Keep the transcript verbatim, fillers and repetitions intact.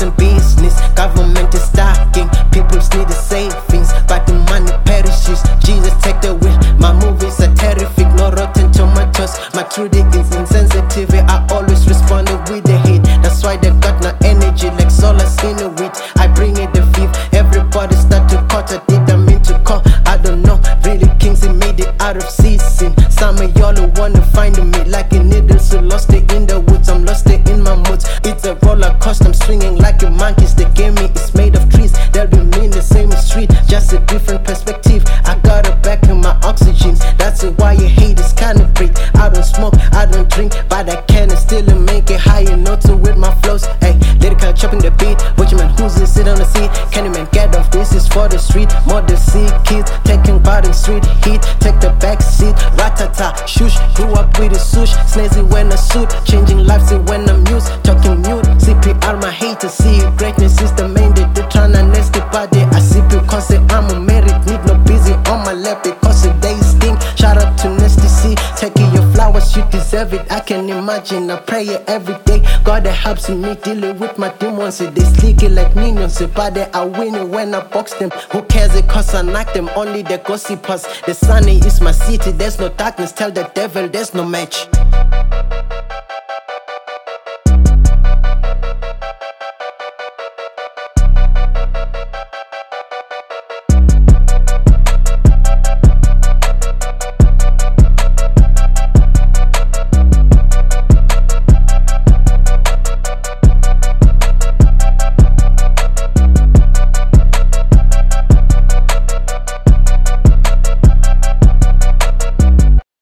and business. Government is stacking, people need the savings, but the money perishes. Jesus take the wheel. My movies are terrific, no rotten tomatoes. My truth is insensitive, I always respond with the hate. That's why they got no energy like solar in the wheat. I bring it the fifth, everybody start to cut. I did them into call, I don't know. Really kings, he made it out of season. Some of y'all who wanna find me like a needle, so lost it in the woods, I'm lost it in my moods. It's a roller coaster, I'm swinging like a monkey. The game is made of trees, they'll be me in the same street, just a different perspective. I got a back in my oxygen, that's why you hate this kind of breed. I don't smoke, I don't drink, but I can and still make it higher notes with my flows. Hey, lyrical chopping the beat, watch man who's this sit on the seat. Can you man get off? This is for the street. Model C kids taking part in street heat. Take the back seat, ratata, shush. Grew up with a swoosh, snazzy when a suit, changing lives when I'm used, talking mute. C P R my haters see greatness is the main. They do tryna nasty party. I see people cause I'm a merit, need no busy on my lap because the day sting. Shout out to Nasty C, taking your flowers, you deserve it. I can imagine, I pray it every day. God that helps me dealing with my demons. They sneaky like minions, but they are winning when I box them. Who cares? It cause I knock them, only the gossipers. The sunny is my city, there's no darkness. Tell the devil there's no match.